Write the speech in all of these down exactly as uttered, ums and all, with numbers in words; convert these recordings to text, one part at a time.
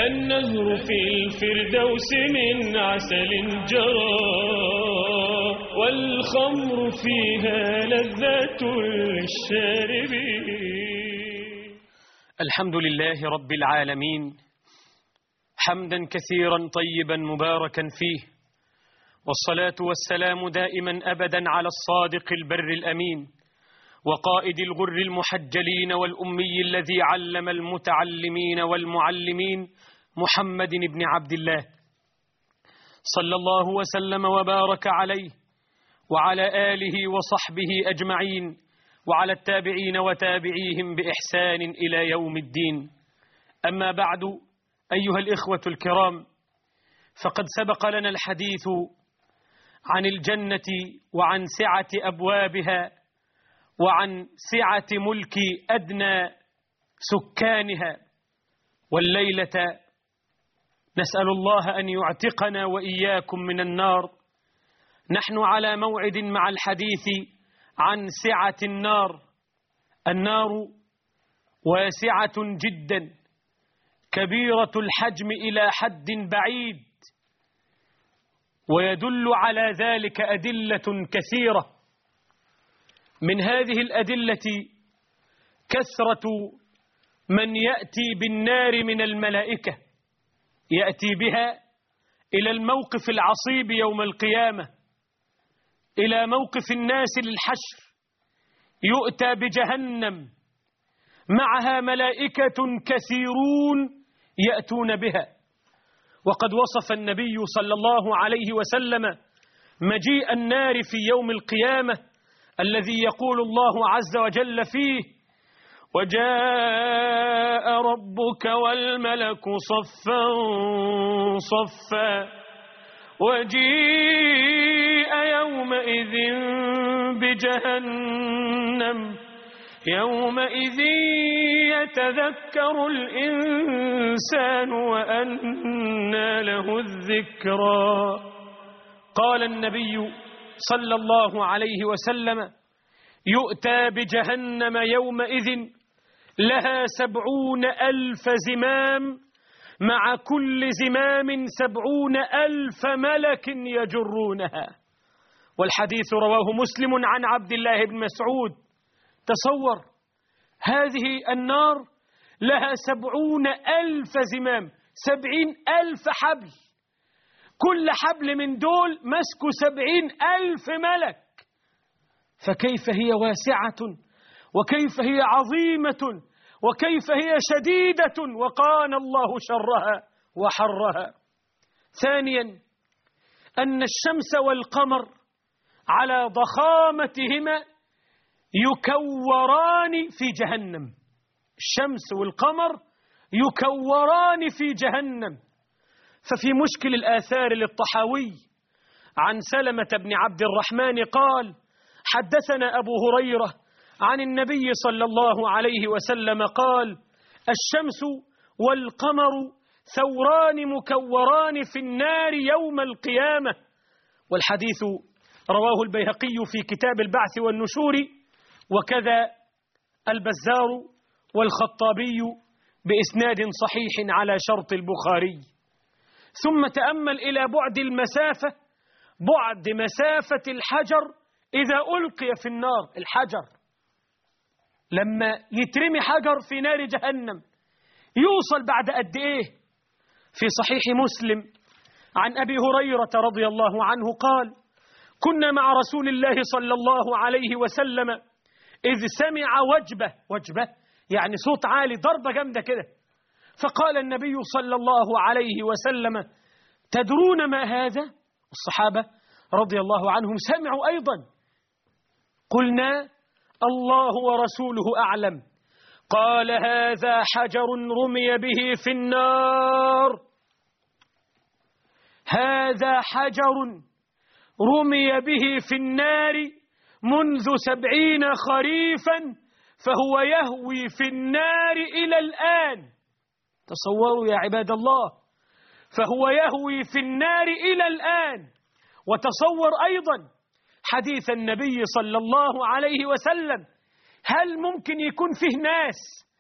النهر في الفردوس من عسل جرى، والخمر فيها لذة للشاربين. الحمد لله رب العالمين، حمدا كثيرا طيبا مباركا فيه، والصلاة والسلام دائما أبدا على الصادق البر الأمين، وقائد الغر المحجلين والأمي الذي علم المتعلمين والمعلمين، محمد بن عبد الله صلى الله وسلم وبارك عليه وعلى آله وصحبه أجمعين، وعلى التابعين وتابعيهم بإحسان إلى يوم الدين. أما بعد، أيها الإخوة الكرام، فقد سبق لنا الحديث عن الجنة وعن سعة أبوابها وعن سعة ملك أدنى سكانها، والليلة نسأل الله أن يعتقنا وإياكم من النار. نحن على موعد مع الحديث عن سعة النار. النار واسعة جدا، كبيرة الحجم إلى حد بعيد، ويدل على ذلك أدلة كثيرة. من هذه الأدلة كثرة من يأتي بالنار من الملائكة، يأتي بها إلى الموقف العصيب يوم القيامة، إلى موقف الناس للحشر. يؤتى بجهنم معها ملائكة كثيرون يأتون بها، وقد وصف النبي صلى الله عليه وسلم مجيء النار في يوم القيامة الذي يقول الله عز وجل فيه: وجاء ربك والملك صفا صفا وجيء يومئذ بجهنم يومئذ يتذكر الإنسان وأنى له الذكرى. قال النبي صلى الله عليه وسلم: يؤتى بجهنم يومئذ لها سبعون ألف زمام، مع كل زمام سبعون ألف ملك يجرونها. والحديث رواه مسلم عن عبد الله بن مسعود. تصور، هذه النار لها سبعون ألف زمام، سبعين ألف حبل، كل حبل من دول مسك سبعين ألف ملك. فكيف هي واسعة، وكيف هي عظيمة، وكيف هي شديدة، وقانا الله شرها وحرها. ثانيا، أن الشمس والقمر على ضخامتهما يكوران في جهنم. الشمس والقمر يكوران في جهنم. ففي مشكل الآثار للطحاوي عن سلمة بن عبد الرحمن قال: حدثنا أبو هريرة عن النبي صلى الله عليه وسلم قال: الشمس والقمر ثوران مكوران في النار يوم القيامة. والحديث رواه البيهقي في كتاب البعث والنشور، وكذا البزار والخطابي بإسناد صحيح على شرط البخاري. ثم تأمل إلى بعد المسافة، بعد مسافة الحجر إذا ألقي في النار. الحجر لما يترمي حجر في نار جهنم يوصل بعد قد إيه؟ في صحيح مسلم عن أبي هريرة رضي الله عنه قال: كنا مع رسول الله صلى الله عليه وسلم إذ سمع وجبة، وجبة يعني صوت عالي، ضربة جامدة كده. فقال النبي صلى الله عليه وسلم: تدرون ما هذا؟ الصحابة رضي الله عنهم سمعوا أيضا. قلنا: الله ورسوله أعلم. قال: هذا حجر رمي به في النار، هذا حجر رمي به في النار منذ سبعين خريفا، فهو يهوي في النار إلى الآن. تصوروا يا عباد الله، فهو يهوي في النار إلى الآن. وتصور أيضا حديث النبي صلى الله عليه وسلم: هل ممكن يكون فيه ناس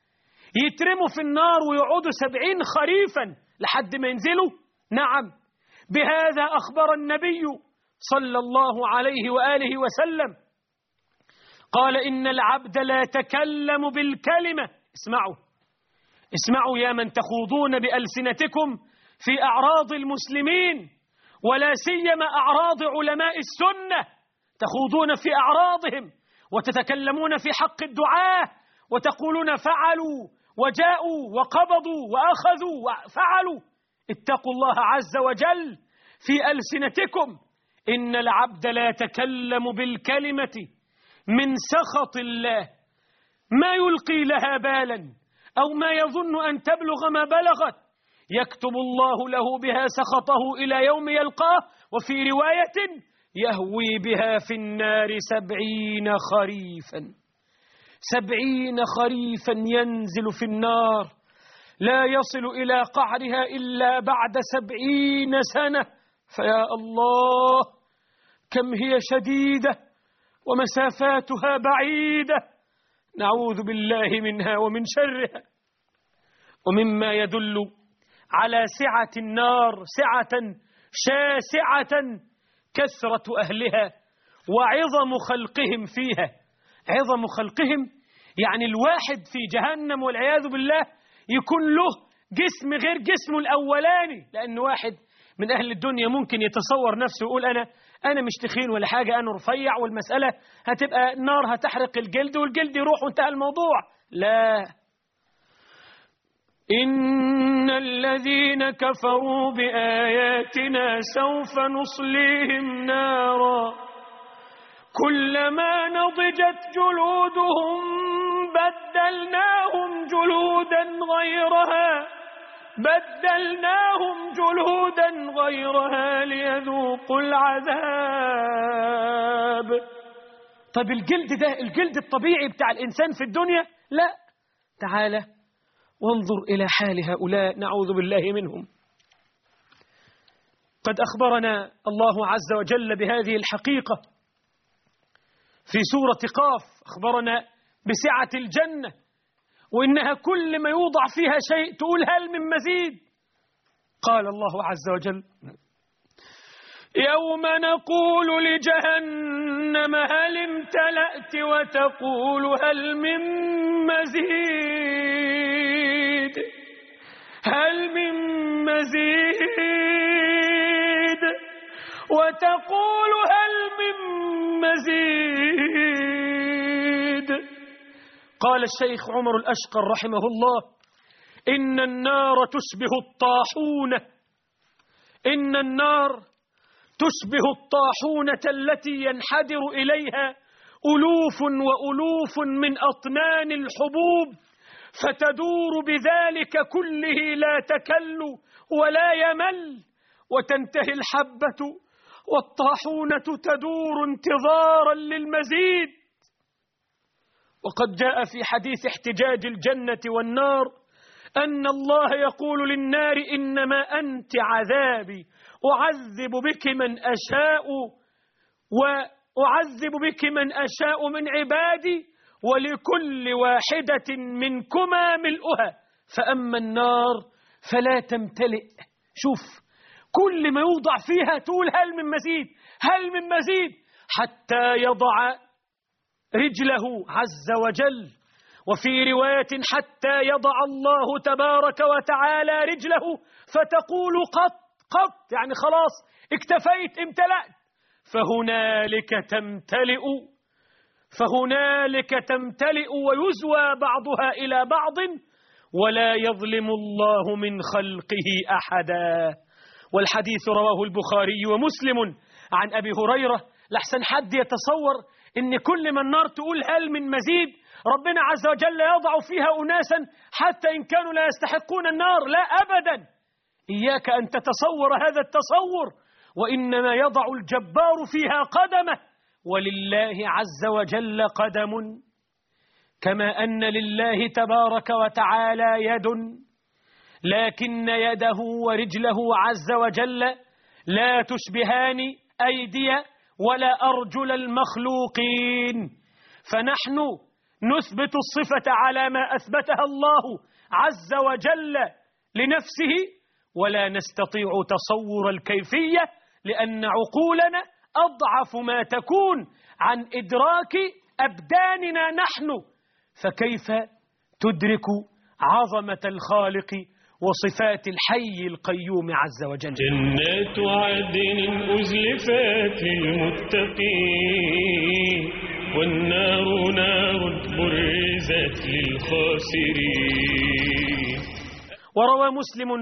يترموا في النار ويقعدوا سبعين خريفا لحد ما ينزلوا؟ نعم، بهذا أخبر النبي صلى الله عليه وآله وسلم، قال إن العبد لا يتكلم بالكلمة. اسمعوا اسمعوا يا من تخوضون بألسنتكم في أعراض المسلمين، ولا سيما أعراض علماء السنة، تخوضون في أعراضهم وتتكلمون في حق الدعاة وتقولون فعلوا وجاءوا وقبضوا وأخذوا وفعلوا. اتقوا الله عز وجل في ألسنتكم. إن العبد لا يتكلم بالكلمة من سخط الله ما يلقي لها بالا أو ما يظن أن تبلغ ما بلغت، يكتب الله له بها سخطه إلى يوم يلقاه، وفي رواية يهوي بها في النار سبعين خريفا. سبعين خريفا ينزل في النار لا يصل إلى قعرها إلا بعد سبعين سنة. فيا الله كم هي شديدة ومسافاتها بعيدة، نعوذ بالله منها ومن شرها. ومما يدل على سعة النار سعة شاسعة كثرة أهلها وعظم خلقهم فيها. عظم خلقهم يعني الواحد في جهنم والعياذ بالله يكون له جسم غير جسمه الأولاني، لأن واحد من أهل الدنيا ممكن يتصور نفسه ويقول أنا أنا مش تخين ولا حاجة، أنا رفيع والمسألة هتبقى النار هتحرق الجلد والجلد يروح وانتهى الموضوع. لا، إن الذين كفروا بآياتنا سوف نصليهم نارا كلما نضجت جلودهم بدلناهم جلودا غيرها بدلناهم جلودا غيرها ليذوقوا العذاب. طب الجلد ده الجلد الطبيعي بتاع الإنسان في الدنيا؟ لا، تعالى وانظر إلى حال هؤلاء، نعوذ بالله منهم. قد أخبرنا الله عز وجل بهذه الحقيقة في سورة قاف، أخبرنا بسعة الجنة وإنها كل ما يوضع فيها شيء تقول هل من مزيد. قال الله عز وجل يوم نقول لجهنم هل امتلأت وتقول هل من مزيد هل من مزيد وتقول هل من مزيد. قال الشيخ عمر الأشقر رحمه الله إن النار تشبه الطاحونة إن النار تشبه الطاحونة التي ينحدر إليها ألوف وألوف من أطنان الحبوب فتدور بذلك كله لا تكل ولا يمل، وتنتهي الحبة والطاحونة تدور انتظارا للمزيد. وقد جاء في حديث احتجاج الجنة والنار أن الله يقول للنار إنما أنت عذابي أعذب بك من أشاء وأعذب بك من أشاء من عبادي ولكل واحدة منكما ملؤها، فأما النار فلا تمتلئ. شوف كل ما يوضع فيها تقول هل من مزيد هل من مزيد حتى يضع رجله عز وجل، وفي رواية حتى يضع الله تبارك وتعالى رجله فتقول قط قط، يعني خلاص اكتفيت امتلأت، فهنالك تمتلئ فهنالك تمتلئ ويزوى بعضها إلى بعض ولا يظلم الله من خلقه أحدا. والحديث رواه البخاري ومسلم عن أبي هريرة، لحسن حد يتصور إن كل ما النار تقول هل من مزيد ربنا عز وجل يضع فيها أناسا حتى إن كانوا لا يستحقون النار. لا أبدا، إياك أن تتصور هذا التصور، وإنما يضع الجبار فيها قدمه، ولله عز وجل قدم كما أن لله تبارك وتعالى يد، لكن يده ورجله عز وجل لا تشبهان أيدي ولا أرجل المخلوقين. فنحن نثبت الصفة على ما أثبتها الله عز وجل لنفسه، ولا نستطيع تصور الكيفية، لأن عقولنا أضعف ما تكون عن إدراك أبداننا نحن، فكيف تدرك عظمة الخالق وصفات الحي القيوم عز وجل؟ جنات عدن أزلفت للمتقين، والنار نار برزت للخاسرين. وروى مسلم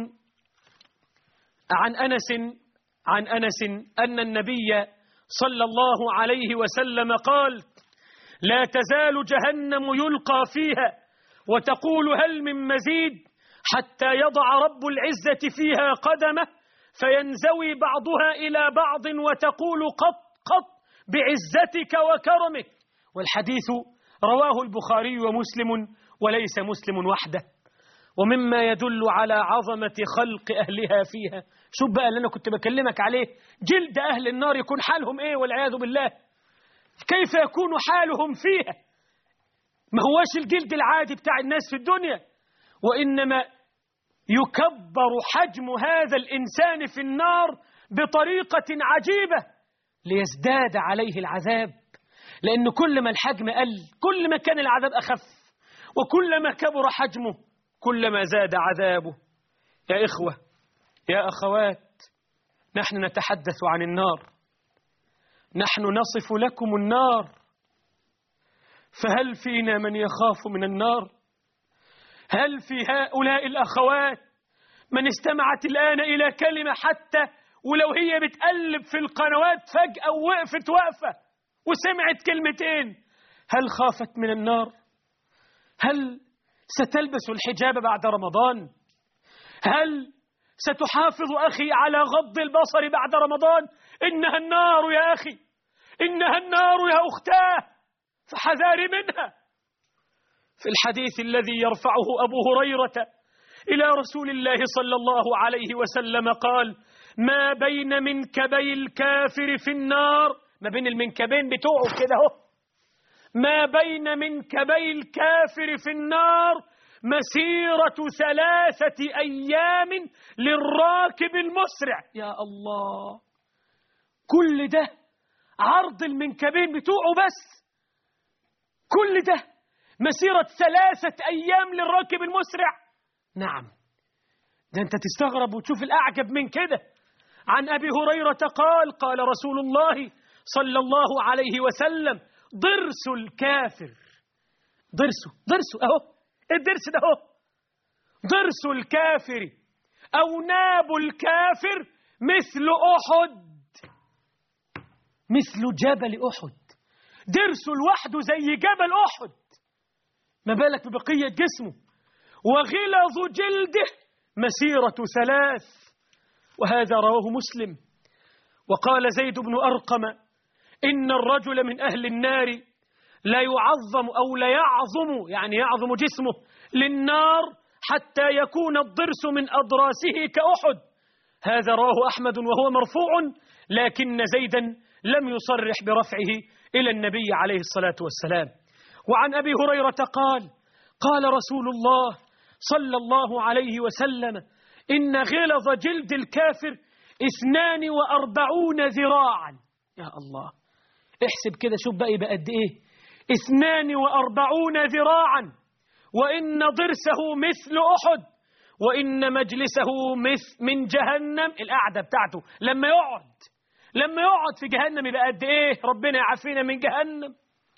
عن أنس عن أنس أن النبي صلى الله عليه وسلم قال: لا تزال جهنم يلقى فيها وتقول هل من مزيد، حتى يضع رب العزة فيها قدمه فينزوي بعضها إلى بعض وتقول قط قط بعزتك وكرمك. والحديث رواه البخاري ومسلم، وليس مسلم وحده. ومما يدل على عظمة خلق أهلها فيها، شوف بقى اللي أنا كنت بكلمك عليه، جلد أهل النار يكون حالهم إيه والعياذ بالله، كيف يكون حالهم فيها؟ ما هوش الجلد العادي بتاع الناس في الدنيا، وإنما يكبر حجم هذا الإنسان في النار بطريقة عجيبة ليزداد عليه العذاب، لأن كل ما الحجم قل كل ما كان العذاب أخف، وكل ما كبر حجمه كلما زاد عذابه. يا إخوة يا أخوات، نحن نتحدث عن النار، نحن نصف لكم النار، فهل فينا من يخاف من النار؟ هل في هؤلاء الأخوات من استمعت الآن إلى كلمة حتى ولو هي بتقلب في القنوات فجأة ووقفت وقفة وسمعت كلمتين، هل خافت من النار؟ هل ستلبس الحجاب بعد رمضان؟ هل ستحافظ أخي على غض البصر بعد رمضان؟ إنها النار يا أخي، إنها النار يا أختاه، فحذاري منها. في الحديث الذي يرفعه أبو هريرة إلى رسول الله صلى الله عليه وسلم قال: ما بين منكبي الكافر في النار، ما بين المنكبين بتوعه كده اهو، ما بين منكبي الكافر في النار مسيرة ثلاثة أيام للراكب المسرع. يا الله، كل ده عرض المنكبين بتوعه بس، كل ده مسيرة ثلاثة أيام للراكب المسرع. نعم، ده أنت تستغرب وتشوف الأعجب من كده. عن أبي هريرة قال: قال رسول الله صلى الله عليه وسلم: ضرس الكافر، ضرسه ضرسه أهو، الضرس ده أهو، ضرس الكافر أو ناب الكافر مثل أحد، مثل جبل أحد، ضرسه لوحده زي جبل أحد، ما بالك ببقية جسمه. وغلظ جلده مسيرة ثلاث، وهذا رواه مسلم. وقال زيد بن أرقم: إن الرجل من أهل النار لا يعظم أو لا يعظم، يعني يعظم جسمه للنار حتى يكون الضرس من أضراسه كأحد. هذا رواه أحمد وهو مرفوع، لكن زيدا لم يصرح برفعه إلى النبي عليه الصلاة والسلام. وعن أبي هريرة قال: قال رسول الله صلى الله عليه وسلم: إن غلظ جلد الكافر اثنان وأربعون ذراعا. يا الله، احسب كده، شوف بقى يبقى قد إيه، اثنان وأربعون ذراعا، وإن ضرسه مثل أحد، وإن مجلسه مثل من جهنم، القعدة بتاعته لما يقعد لما يقعد في جهنم يبقى قد إيه، ربنا يعافينا من جهنم.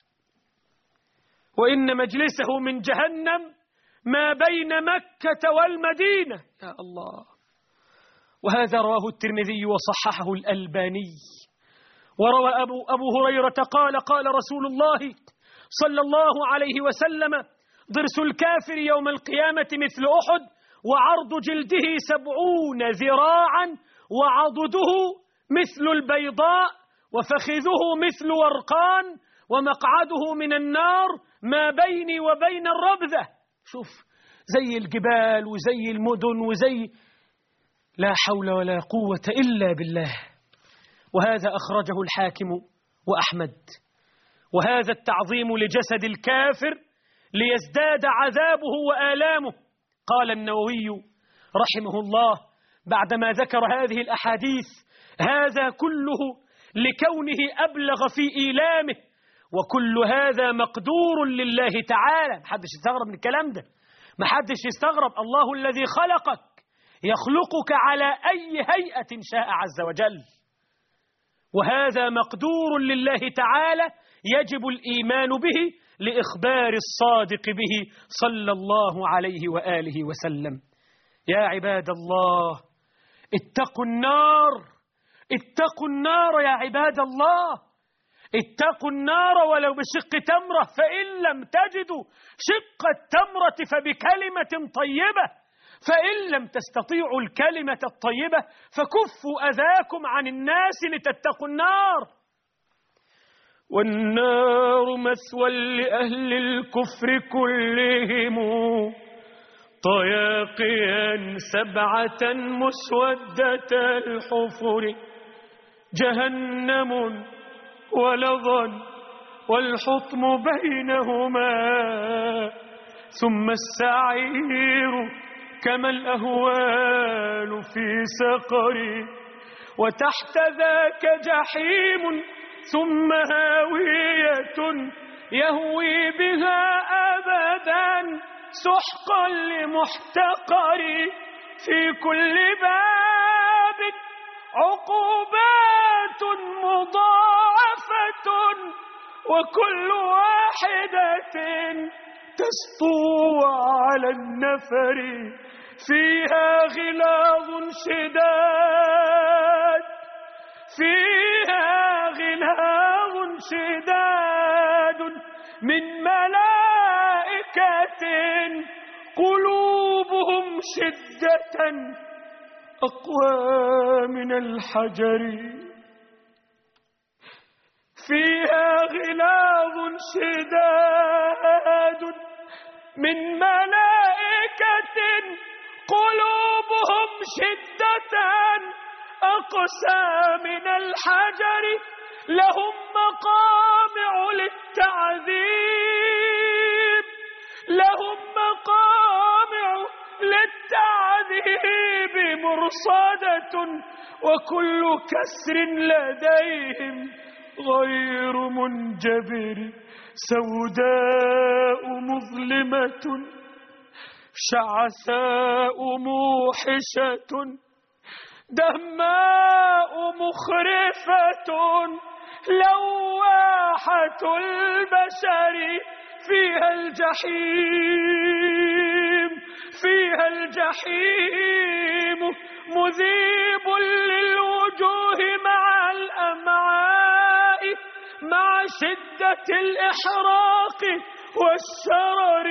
وإن مجلسه من جهنم ما بين مكة والمدينة. يا الله. وهذا رواه الترمذي وصححه الألباني. وروى أبو, أبو هريرة قال: قال رسول الله صلى الله عليه وسلم: ضرس الكافر يوم القيامة مثل أحد، وعرض جلده سبعون ذراعا، وعضده مثل البيضاء، وفخذه مثل ورقان، ومقعده من النار ما بيني وبين الربذة. شوف، زي الجبال وزي المدن وزي، لا حول ولا قوة إلا بالله. وهذا أخرجه الحاكم وأحمد. وهذا التعظيم لجسد الكافر ليزداد عذابه وآلامه. قال النووي رحمه الله بعدما ذكر هذه الأحاديث: هذا كله لكونه أبلغ في إيلامه، وكل هذا مقدور لله تعالى. محدش يستغرب من الكلام ده، محدش يستغرب. الله الذي خلقك يخلقك على أي هيئة شاء عز وجل، وهذا مقدور لله تعالى يجب الإيمان به لإخبار الصادق به صلى الله عليه وآله وسلم. يا عباد الله، اتقوا النار، اتقوا النار يا عباد الله، اتقوا النار ولو بشق تمرة، فإن لم تجدوا شق التمرة فبكلمة طيبة، فإن لم تستطيعوا الكلمة الطيبة فكفوا أذاكم عن الناس لتتقوا النار. والنار مثوى لأهل الكفر كلهم طياقيا سبعة مسودة الحفر، جهنم ولظى والحطم بينهما، ثم السعير كما الأهوال في سقر، وتحت ذاك جحيم ثم هاوية يهوي بها أبدا سحقا لمحتقر، في كل باب عقوبات مضاعفة، وكل واحدة تسطو على النفر، فيها غلاظ شداد، فيها غلاظ شداد من ملائكة قلوبهم شدة أقوى من الحجر، فيها غلاظ شداد من ملائكة قلوبهم شدة أقسى من الحجر، لهم مقامع للتعذيب، لهم مقامع للتعذيب مرصدة، وكل كسر لديهم غير منجبر، سوداء مظلمة شعثاء موحشة، دهماء مخرفة لواحة البشر، فيها الجحيم، فيها الجحيم مذيب للوجوه مع الأمعاء، مع شدة الإحراق والشرر،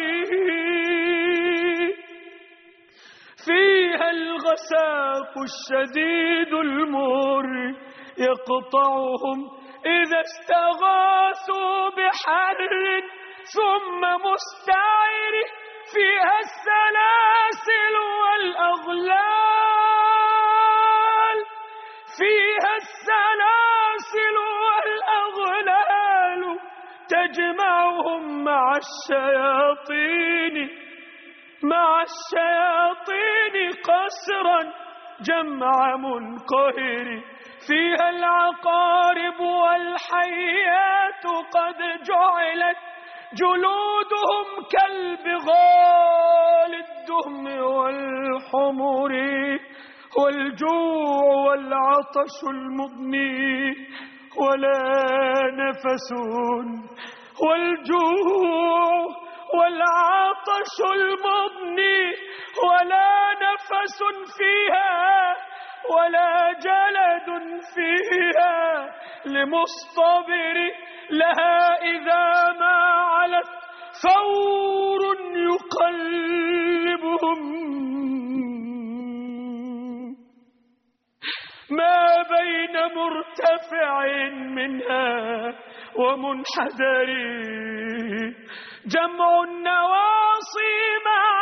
فيها الغساق الشديد المر يقطعهم إذا استغاثوا بحر ثم مستعر، فيها السلاسل والأغلال، فيها السلاسل والأغلال تجمعهم مع الشياطين، مع الشياطين قسرا جمع منقهر، فيها العقارب والحيات قد جعلت جلودهم كالبغال الدهم والحمر، والجوع والعطش المضني ولا نفس، والجوع والعطش المضني ولا نفس فيها، ولا جلد فيها لمصطبر، لها إذا ما علت ثور يقلبهم، ما بين مرتفع منها ومنحدر، جمع النواصي مع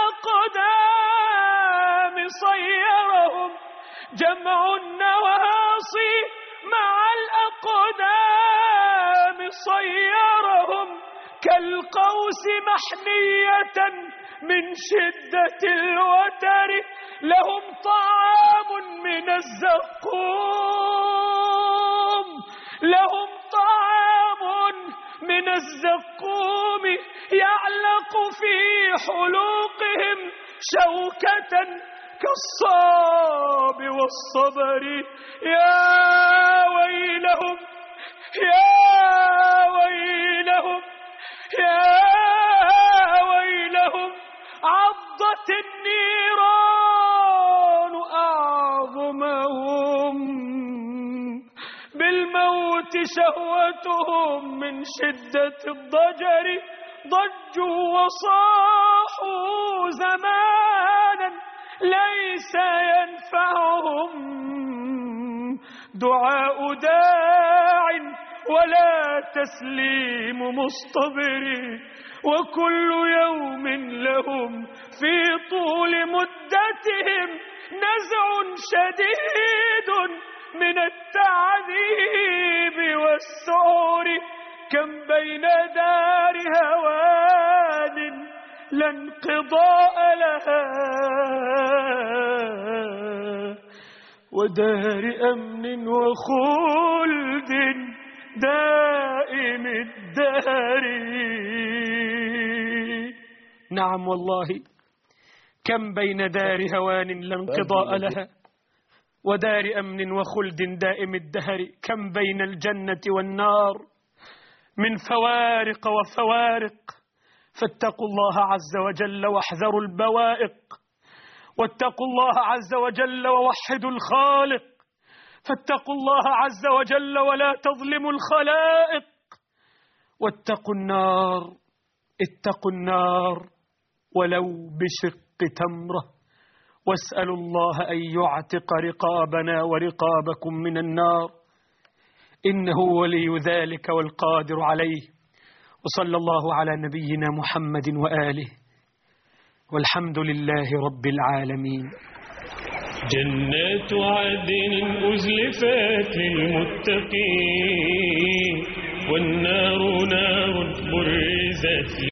الأقدام صيرهم، جمع النواصي مع الأقدام صيرهم، كالقوس محنية من شدة الوتر، لهم طعام من الزقوم، لهم طعام من الزقوم يعلق في حلوقهم شوكة كالصاب والصبر. يا ويلهم يا ويلهم يا ويلهم، عضت النيران أعظمهم، بالموت شهوتهم من شدة الضجر، ضجوا وصاحوا زمانا ليس ينفعهم دعاء داع ولا تسليم مصطبر، وكل يوم لهم في طول مدتهم نزع شديد من التعذيب والسعور. كم بين دار هوان لا انقضاء لها ودار أمن وخلد دائم الدهر. نعم والله، كم بين دار هوان لا انقضاء لها ودار أمن وخلد دائم الدهر. كم بين الجنة والنار من فوارق وفوارق، فاتقوا الله عز وجل واحذروا البوائق، واتقوا الله عز وجل ووحدوا الخالق، فاتقوا الله عز وجل ولا تظلموا الخلائق، واتقوا النار، اتقوا النار ولو بشق تمرة، واسألوا الله أن يعتق رقابنا ورقابكم من النار، إنه ولي ذلك والقادر عليه. وصلى الله على نبينا محمد وآله، والحمد لله رب العالمين. جنات عدن أزلفت للمتقين، والنار نار برزت